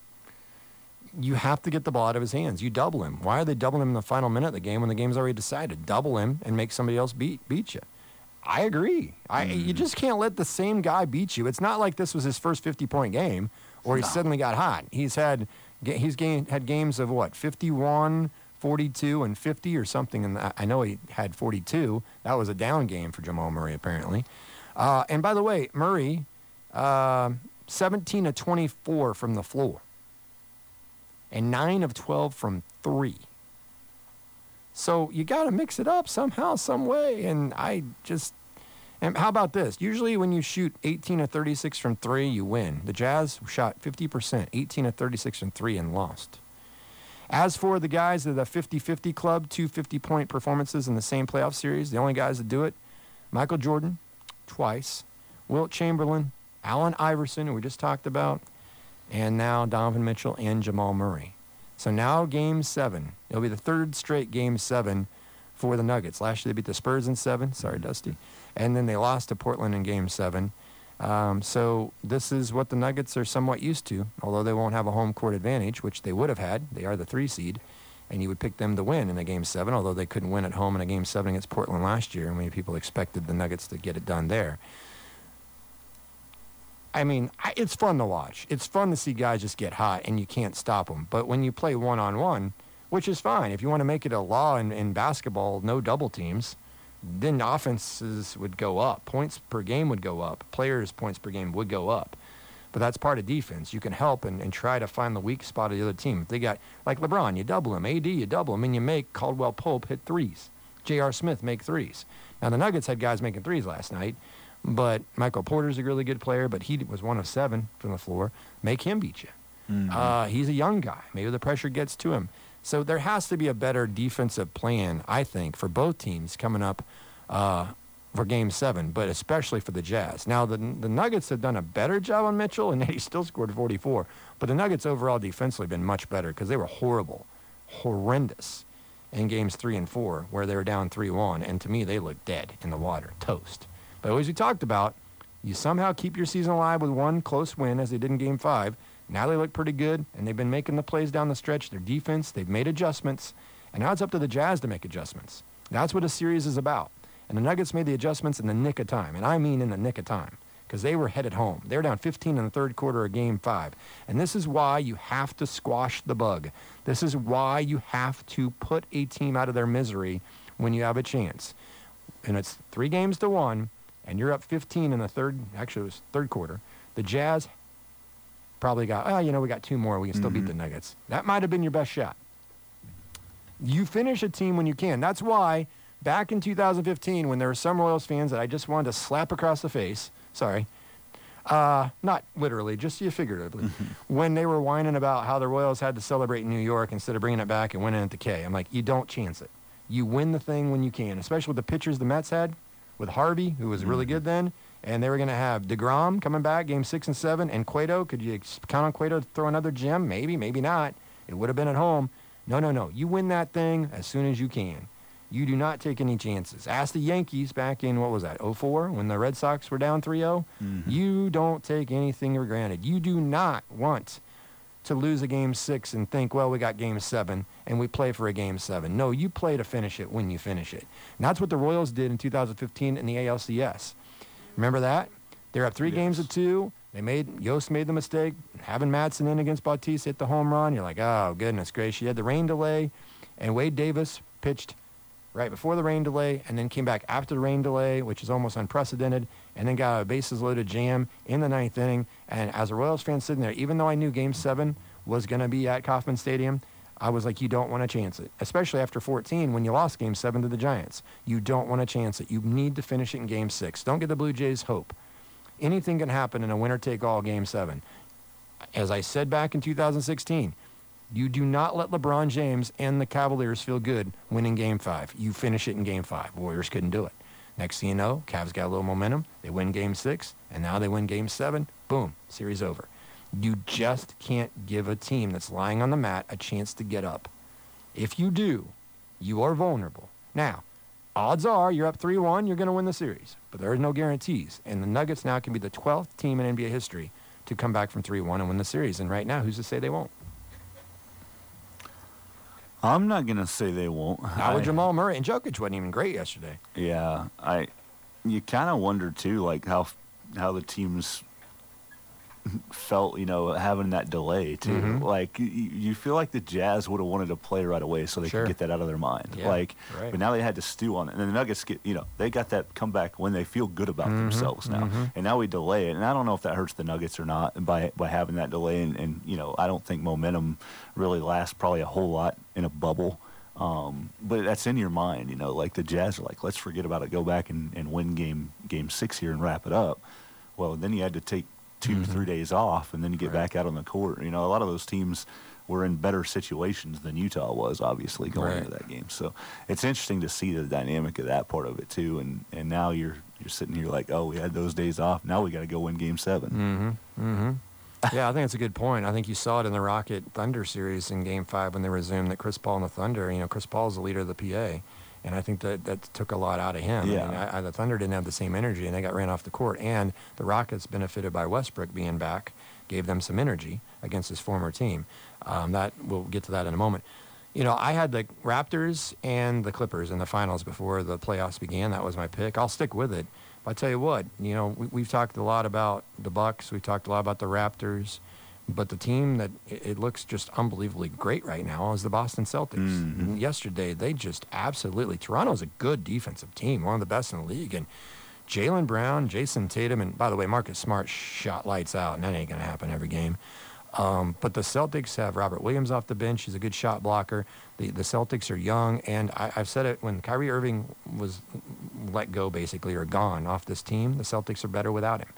B: You have to get the ball out of his hands. You double him. Why are they doubling him in the final minute of the game when the game's already decided? Double him and make somebody else beat beat you. I agree. I, mm. You just can't let the same guy beat you. It's not like this was his first fifty-point game or he no. suddenly got hot. He's had he's gained, had games of, what, fifty-one, forty-two, and fifty or something. And I know he had forty-two. That was a down game for Jamal Murray, apparently. Uh, and by the way, Murray, uh, seventeen of twenty-four from the floor. And nine of twelve from three. So you got to mix it up somehow, some way. And I just, and how about this? Usually when you shoot eighteen of thirty-six from three, you win. The Jazz shot fifty percent, eighteen of thirty-six from three, and lost. As for the guys of the fifty-fifty club, two fifty-point performances in the same playoff series, the only guys that do it, Michael Jordan, twice, Wilt Chamberlain, Allen Iverson, who we just talked about, and now Donovan Mitchell and Jamal Murray. So now game seven. It'll be the third straight game seven for the Nuggets. Last year they beat the Spurs in seven. Sorry, Dusty. And then they lost to Portland in game seven. Um, so this is what the Nuggets are somewhat used to, although they won't have a home court advantage, which they would have had. They are the three seed, and you would pick them to win in a game seven, although they couldn't win at home in a game seven against Portland last year, and many people expected the Nuggets to get it done there. I mean, it's fun to watch. It's fun to see guys just get hot, and you can't stop them. But when you play one-on-one, which is fine. If you want to make it a law in, in basketball, no double teams, then offenses would go up. Points per game would go up. Players' points per game would go up. But that's part of defense. You can help and, and try to find the weak spot of the other team. If they got, like LeBron, you double him. A D, you double him, and you make Caldwell Pope hit threes. J R. Smith make threes. Now, the Nuggets had guys making threes last night. But Michael Porter's a really good player, but he was one of seven from the floor. Make him beat you. Mm-hmm. Uh, he's a young guy. Maybe the pressure gets to him. So there has to be a better defensive plan, I think, for both teams coming up uh, for Game seven, but especially for the Jazz. Now, the the Nuggets have done a better job on Mitchell, and he still scored forty-four. But the Nuggets overall defensively have been much better because they were horrible, horrendous in Games three and four, where they were down three one. And to me, they looked dead in the water, toast. But as we talked about, you somehow keep your season alive with one close win, as they did in Game five. Now they look pretty good, and they've been making the plays down the stretch. Their defense, they've made adjustments, and now it's up to the Jazz to make adjustments. That's what a series is about. And the Nuggets made the adjustments in the nick of time, and I mean in the nick of time, because they were headed home. They were down fifteen in the third quarter of game five. And this is why you have to squash the bug. This is why you have to put a team out of their misery when you have a chance. And it's three games to one, and you're up fifteen in the third, actually it was third quarter. The Jazz probably got, oh, you know, we got two more. We can still
C: Mm-hmm.
B: beat the Nuggets. That might have been your best shot. You finish a team when you can. That's why back in two thousand fifteen, when there were some Royals fans that I just wanted to slap across the face, sorry, uh, not literally, just figuratively, when they were whining about how the Royals had to celebrate in New York instead of bringing it back and winning at the K. I'm like, you don't chance it. You win the thing when you can, especially with the pitchers the Mets had, with Harvey, who was really good then, and they were going to have DeGrom coming back, game six and seven, and Cueto. Could you ex- count on Cueto to throw another gem? Maybe, maybe not. It would have been at home. No, no, no. You win that thing as soon as you can. You do not take any chances. Ask the Yankees back in, what was that, oh four, when the Red Sox were down three oh?
C: Mm-hmm.
B: You don't take anything for granted. You do not want to lose a game six and think, well, we got game seven, and we play for a game seven. No, you play to finish it when you finish it. And that's what the Royals did in two thousand fifteen in the A L C S. Remember that? They're up three
C: Yes.
B: games to two. They made, Yost made the mistake, having Madsen in against Bautista, hit the home run. You're like, oh, goodness gracious. You had the rain delay, and Wade Davis pitched right before the rain delay and then came back after the rain delay, which is almost unprecedented, and then got a bases-loaded jam in the ninth inning. And as a Royals fan sitting there, even though I knew Game seven was going to be at Kauffman Stadium, I was like, you don't want to chance it, especially after fourteen when you lost Game seven to the Giants. You don't want to chance it. You need to finish it in Game six. Don't give the Blue Jays hope. Anything can happen in a winner-take-all Game seven. As I said back in two thousand sixteen, you do not let LeBron James and the Cavaliers feel good winning Game five. You finish it in Game five. Warriors couldn't do it. Next thing you know, Cavs got a little momentum. They win Game six, and now they win Game seven. Boom, series over. You just can't give a team that's lying on the mat a chance to get up. If you do, you are vulnerable. Now, odds are you're up three one, you're going to win the series, but there are no guarantees. And the Nuggets now can be the twelfth team in N B A history to come back from three one and win the series. And right now, who's to say they won't?
C: I'm not going to say they won't.
B: Now with
C: I-
B: Jamal Murray, and Jokic wasn't even great yesterday.
C: Yeah, I. You kind of wonder too, like how how the teams felt, you know, having that delay too.
B: Mhm.
C: Like you, you feel like the Jazz would have wanted to play right away so they
B: Sure.
C: could get that out of their mind.
B: Yeah,
C: like,
B: right.
C: but now they had to stew on it, and then the Nuggets get, you know, they got that comeback when they feel good about
B: Mhm,
C: themselves now,
B: mhm.
C: and now we delay it, and I don't know if that hurts the Nuggets or not by by having that delay, and, and you know, I don't think momentum really lasts probably a whole lot in a bubble. Um, but that's in your mind, you know, like the Jazz are like, let's forget about it, go back and, and win game game six here and wrap it up. Well, then you had to take two,
B: Mm-hmm.
C: three days off, and then you get
B: Right.
C: back out on the court. You know, a lot of those teams were in better situations than Utah was, obviously, going
B: Right.
C: into that game. So it's interesting to see the dynamic of that part of it too. And, and now you're you're sitting here like, oh, we had those days off. Now we got to go win game seven.
B: Mm-hmm. Mm-hmm. Yeah, I think it's a good point. I think you saw it in the Rocket Thunder series in Game Five when they resumed that Chris Paul and the Thunder. You know, Chris Paul's the leader of the P A, and I think that that took a lot out of him.
C: Yeah.
B: I mean, I, I, the Thunder didn't have the same energy, and they got ran off the court. And the Rockets benefited by Westbrook being back, gave them some energy against his former team. Um, that we'll get to that in a moment. You know, I had the Raptors and the Clippers in the finals before the playoffs began. That was my pick. I'll stick with it. But I tell you what, you know, we, we've talked a lot about the Bucks. We've talked a lot about the Raptors. But the team that it, it looks just unbelievably great right now is the Boston Celtics.
C: Mhm.
B: Yesterday, they just absolutely, Toronto's a good defensive team, one of the best in the league. And Jaylen Brown, Jason Tatum, and by the way, Marcus Smart shot lights out, and that ain't going to happen every game. Um, but the Celtics have Robert Williams off the bench. He's a good shot blocker. The the Celtics are young, and I, I've said it when Kyrie Irving was let go, basically, or gone off this team, the Celtics are better without him.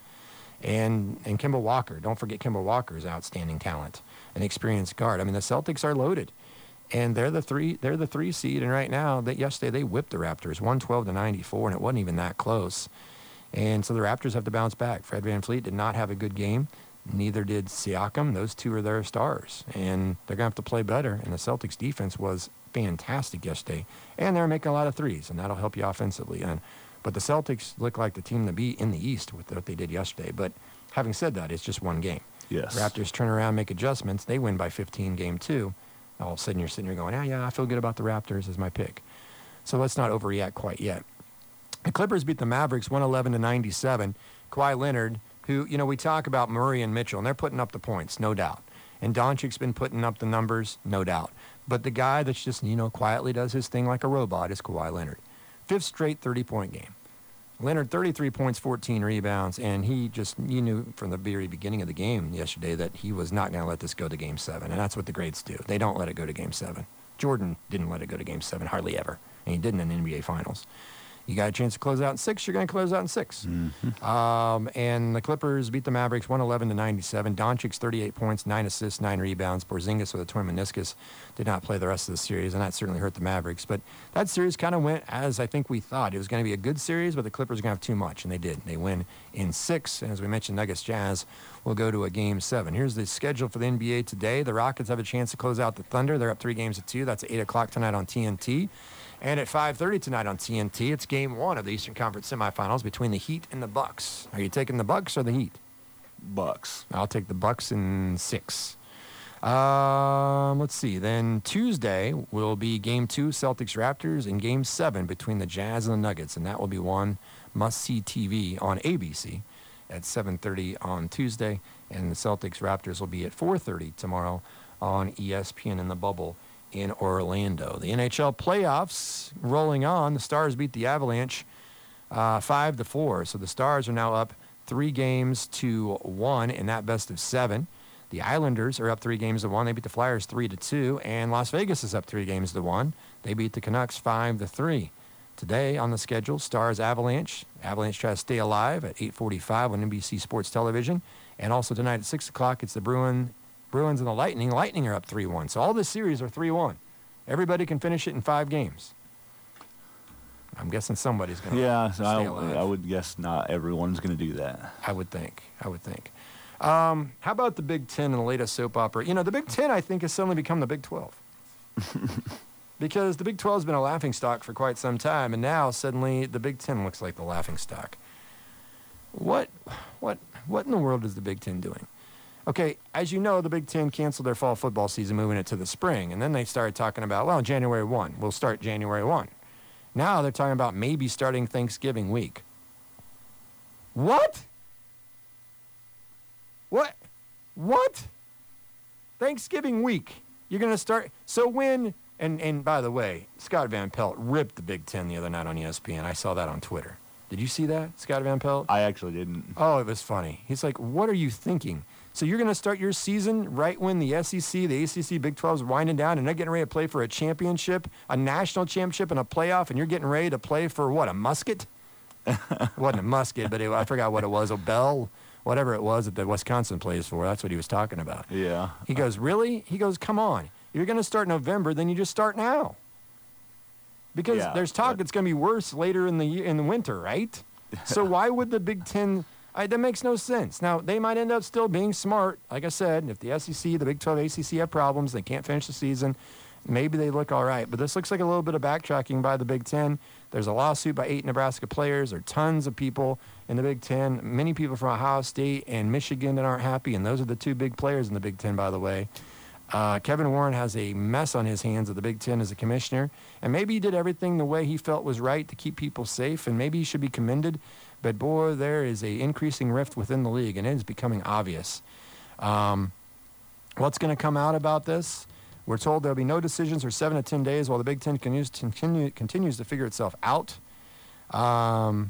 B: And and Kemba Walker, don't forget Kemba Walker is outstanding talent, an experienced guard. I mean, the Celtics are loaded, and they're the three they're the three seed. And right now, that yesterday they whipped the Raptors one twelve to ninety-four, and it wasn't even that close. And so the Raptors have to bounce back. Fred VanVleet did not have a good game. Neither did Siakam. Those two are their stars, and they're going to have to play better. And the Celtics' defense was fantastic yesterday, and they're making a lot of threes, and that'll help you offensively. And but the Celtics look like the team to beat in the East with what they did yesterday. But having said that, it's just one game.
C: Yes.
B: Raptors turn around, make adjustments. They win by fifteen, game two. All of a sudden, you're sitting here going, yeah, yeah, I feel good about the Raptors as my pick. So let's not overreact quite yet. The Clippers beat the Mavericks one eleven to ninety-seven. Kawhi Leonard, who, you know, we talk about Murray and Mitchell, and they're putting up the points, no doubt. And Doncic's been putting up the numbers, no doubt. But the guy that's just, you know, quietly does his thing like a robot is Kawhi Leonard. Fifth straight thirty-point game. Leonard, thirty-three points, fourteen rebounds, and he just, you knew from the very beginning of the game yesterday that he was not going to let this go to Game seven, and that's what the greats do. They don't let it go to Game seven. Jordan didn't let it go to Game seven, hardly ever, and he didn't in the N B A Finals. You got a chance to close out in six, you're going to close out in six.
C: Mm-hmm.
B: Um, and the Clippers beat the Mavericks one eleven to ninety-seven. Doncic's thirty-eight points, nine assists, nine rebounds. Porzingis with a torn meniscus did not play the rest of the series, and that certainly hurt the Mavericks. But that series kind of went as I think we thought. It was going to be a good series, but the Clippers were going to have too much, and they did. They win in six, and as we mentioned, Nuggets Jazz will go to a Game seven. Here's the schedule for the N B A today. The Rockets have a chance to close out the Thunder. They're up three games to two. That's eight o'clock tonight on T N T. And at five thirty tonight on T N T, it's game one of the Eastern Conference semifinals between the Heat and the Bucks. Are you taking the Bucks or the Heat?
C: Bucks.
B: I'll take the Bucks in six. Um, let's see. Then Tuesday will be game two, Celtics Raptors, and game seven between the Jazz and the Nuggets. And that will be one must-see T V on A B C at seven thirty on Tuesday. And the Celtics Raptors will be at four thirty tomorrow on E S P N in the Bubble in Orlando. The N H L playoffs rolling on. The Stars beat the Avalanche uh, five to four. So the Stars are now up three games to one in that best of seven. The Islanders are up three games to one. They beat the Flyers three to two, and Las Vegas is up three games to one. They beat the Canucks five to three. Today on the schedule, Stars Avalanche. Avalanche try to stay alive at eight forty-five on N B C Sports Television, and also tonight at six o'clock, it's the Bruin. Bruins and the Lightning. Lightning are up three one. So all this series are three one. Everybody can finish it in five games. I'm guessing somebody's going to
C: yeah,
B: stay
C: I,
B: alive.
C: I would guess not everyone's going to do that.
B: I would think. I would think. Um, how about the Big Ten and the latest soap opera? You know, the Big Ten, I think, has suddenly become the Big twelve. Because the Big twelve has been a laughingstock for quite some time, and now suddenly the Big Ten looks like the laughingstock. What, what, what in the world is the Big Ten doing? Okay, as you know, the Big Ten canceled their fall football season, moving it to the spring. And then they started talking about, well, January first. We'll start January first. Now they're talking about maybe starting Thanksgiving week. What? What? What? Thanksgiving week. You're going to start. So when, and, and by the way, Scott Van Pelt ripped the Big Ten the other night on E S P N. I saw that on Twitter. Did you see that, Scott Van Pelt?
C: I actually didn't.
B: Oh, it was funny. He's like, what are you thinking? So you're going to start your season right when the S E C, the A C C, Big twelve is winding down, and they're getting ready to play for a championship, a national championship, and a playoff, and you're getting ready to play for, what, a musket? It wasn't a musket, but it, I forgot what it was, a bell, whatever it was that the Wisconsin plays for. That's what he was talking about.
C: Yeah.
B: He goes, really? He goes, come on. If you're going to start November, then you just start now. Because
C: Yeah,
B: there's talk
C: but-
B: it's going to be worse later in the ye- in the winter, right? So why would the Big Ten... I, that makes no sense. Now, they might end up still being smart. Like I said, if the S E C, the Big twelve, A C C have problems, they can't finish the season, maybe they look all right. But this looks like a little bit of backtracking by the Big Ten. There's a lawsuit by eight Nebraska players. There are tons of people in the Big Ten, many people from Ohio State and Michigan that aren't happy, and those are the two big players in the Big Ten, by the way. Uh, Kevin Warren has a mess on his hands at the Big Ten as a commissioner, and maybe he did everything the way he felt was right to keep people safe, and maybe he should be commended. But, boy, there is a increasing rift within the league, and it is becoming obvious. Um, what's going to come out about this? We're told there will be no decisions for seven to ten days while the Big Ten continues, continue, continues to figure itself out. Um,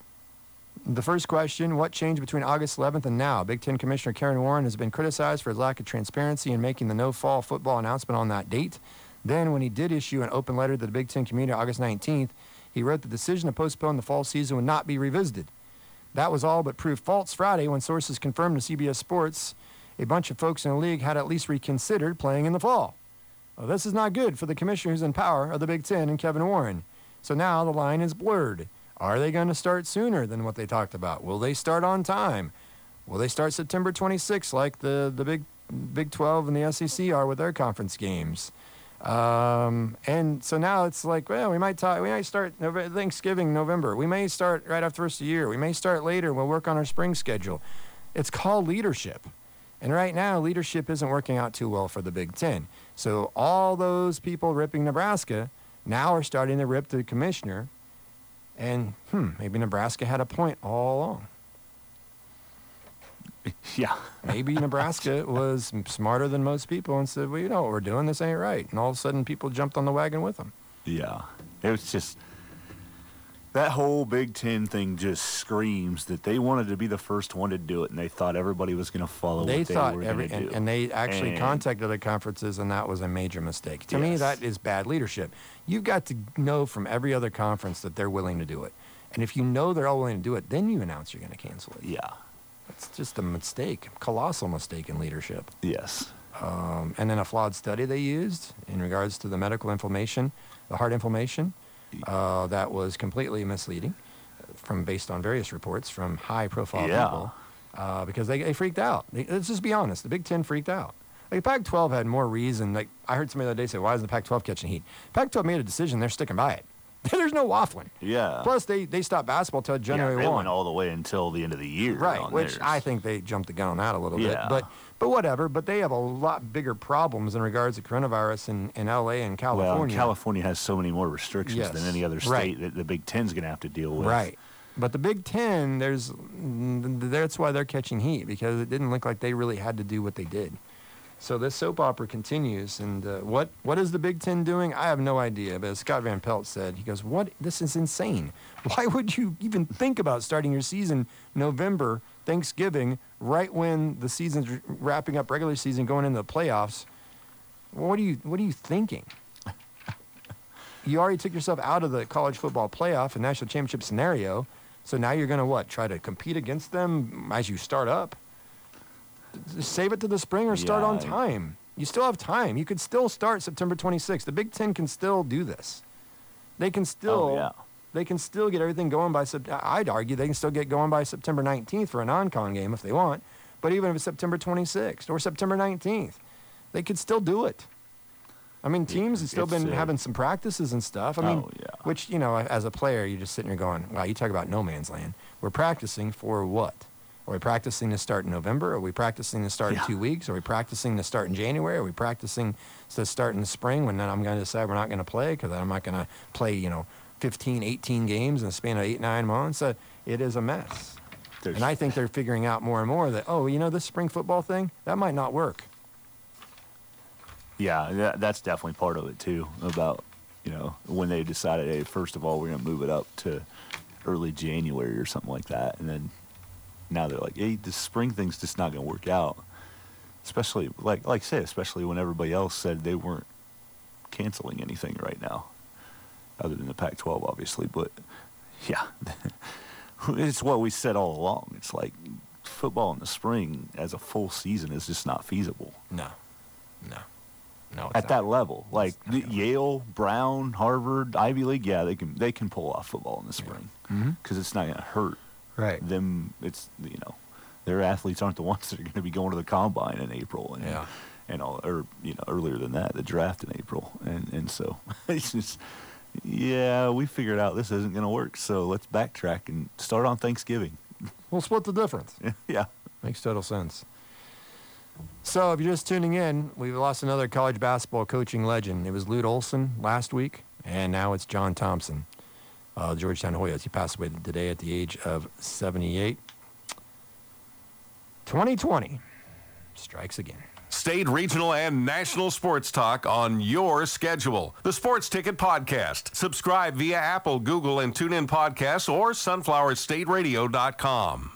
B: the first question, what changed between August eleventh and now? Big Ten Commissioner Karen Warren has been criticized for his lack of transparency in making the no-fall football announcement on that date. Then, when he did issue an open letter to the Big Ten community on August nineteenth, he wrote the decision to postpone the fall season would not be revisited. That was all but proved false Friday when sources confirmed to C B S Sports a bunch of folks in the league had at least reconsidered playing in the fall. Well, this is not good for the commissioner who's in power of the Big Ten and Kevin Warren. So now the line is blurred. Are they going to start sooner than what they talked about? Will they start on time? Will they start September twenty-sixth like the, the Big Big twelve and the S E C are with their conference games? Um, and so now it's like, well, we might talk, we might start November, Thanksgiving, November. We may start right after the first of the year. We may start later. We'll work on our spring schedule. It's called leadership. And right now, leadership isn't working out too well for the Big Ten. So all those people ripping Nebraska now are starting to rip the commissioner. And, hmm, maybe Nebraska had a point all along.
C: Yeah.
B: Maybe Nebraska was smarter than most people and said, well, you know what we're doing. This ain't right. And all of a sudden, people jumped on the wagon with them.
C: Yeah. It was just, that whole Big Ten thing just screams that they wanted to be the first one to do it, and they thought everybody was going to follow
B: They
C: what they
B: thought
C: were
B: every,
C: going to
B: and,
C: do.
B: and they actually
C: And-
B: contacted the conferences, and that was a major mistake. To me,
C: Yes.
B: that is bad leadership. You've got to know from every other conference that they're willing to do it. And if you know they're all willing to do it, then you announce you're going to cancel it.
C: Yeah.
B: It's just a mistake, colossal mistake in leadership.
C: Yes.
B: Um, and then a flawed study they used in regards to the medical inflammation, the heart inflammation, uh, that was completely misleading, from based on various reports from high-profile
C: Yeah.
B: people, uh, because they, they freaked out. They, let's just be honest. The Big Ten freaked out. Like, Pac twelve had more reason. Like, I heard somebody the other day say, why isn't the Pac twelve catching heat? Pac twelve made a decision. They're sticking by it. There's no waffling.
C: Yeah.
B: Plus, they, they stopped basketball till January
C: yeah, they
B: first.
C: went all the way until the end of the year.
B: Right,
C: on
B: which
C: theirs.
B: I think they jumped the gun on that a little bit.
C: Yeah.
B: But but whatever. But they have a lot bigger problems in regards to coronavirus in, in L A and California.
C: Well, and California has so many more restrictions
B: Yes.
C: than any other state
B: Right.
C: that the Big Ten's going to have to deal with.
B: Right. But the Big Ten, there's that's why they're catching heat, because it didn't look like they really had to do what they did. So this soap opera continues, and uh, what what is the Big Ten doing? I have no idea. But as Scott Van Pelt said, he goes, "What? This is insane. Why would you even think about starting your season November, Thanksgiving, right when the season's r- wrapping up, regular season, going into the playoffs? What are you What are you thinking? You already took yourself out of the college football playoff and national championship scenario, so now you're going to what? Try to compete against them as you start up? Save it to the spring or start
C: Yeah.
B: on time. You still have time. You could still start September twenty-sixth. The Big Ten can still do this. They can still
C: Oh, yeah.
B: they can still get everything going by Sep- I'd argue they can still get going by September nineteenth for a non-con game if they want. But even if it's September twenty-sixth or September nineteenth, they could still do it. I mean, teams have still
C: It's,
B: been
C: uh,
B: having some practices and stuff. I mean,
C: Oh, yeah.
B: which, you know, as a player, you're just sitting there going, wow, you talk about no man's land. We're practicing for what? Are we practicing to start in November? Are we practicing to start
C: Yeah.
B: in two weeks? Are we practicing to start in January? Are we practicing to start in the spring when then I'm going to decide we're not going to play because I'm not going to play, you know, fifteen, eighteen games in the span of eight, nine months? Uh, it is a mess.
C: There's-
B: And I think they're figuring out more and more that, oh, you know, this spring football thing, that might not work.
C: Yeah, that, that's definitely part of it too. About you know when they decided, hey, first of all, we're gonna move it up to early January or something like that, and then now they're like, hey, this spring thing's just not gonna work out. Especially like like I said, especially when everybody else said they weren't canceling anything right now, other than the Pac twelve, obviously. But yeah, it's what we said all along. It's like football in the spring as a full season is just not feasible.
B: No. No. No, it's
C: At
B: not.
C: that level, like
B: not gonna
C: Yale, Brown, Harvard, Ivy League, yeah, they can they can pull off football in the spring
B: Mhm.
C: because it's not going to hurt
B: Right.
C: them. It's you know, their athletes aren't the ones that are going to be going to the combine in April and
B: Yeah.
C: and all, or you know, earlier than that, the draft in April, and and so it's just yeah, we figured out this isn't going to work, so let's backtrack and start on Thanksgiving.
B: We'll split the difference.
C: Yeah,
B: Makes total sense. So, if you're just tuning in, we've lost another college basketball coaching legend. It was Lute Olson last week, and now it's John Thompson, uh, Georgetown Hoyas. He passed away today at the age of seventy-eight. twenty twenty strikes again.
J: State, regional, and national sports talk on your schedule. The Sports Ticket Podcast. Subscribe via Apple, Google, and TuneIn Podcasts or sunflower state radio dot com.